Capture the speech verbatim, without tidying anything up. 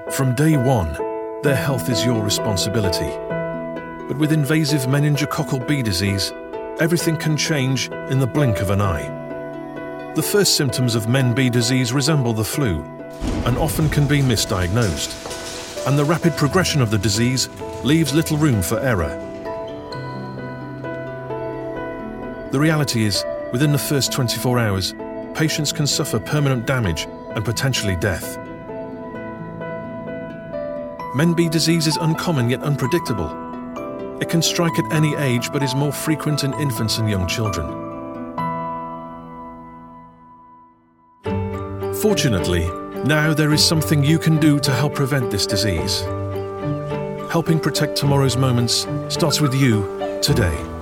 From day one, their health is your responsibility. But with invasive meningococcal B disease, everything can change in the blink of an eye. The first symptoms of men B disease resemble the flu and often can be misdiagnosed, and the rapid progression of the disease leaves little room for error. The reality is, within the first twenty-four hours, patients can suffer permanent damage and potentially death. Men B disease is uncommon yet unpredictable. It can strike at any age but is more frequent in infants and young children. Fortunately, now there is something you can do to help prevent this disease. Helping protect tomorrow's moments starts with you today.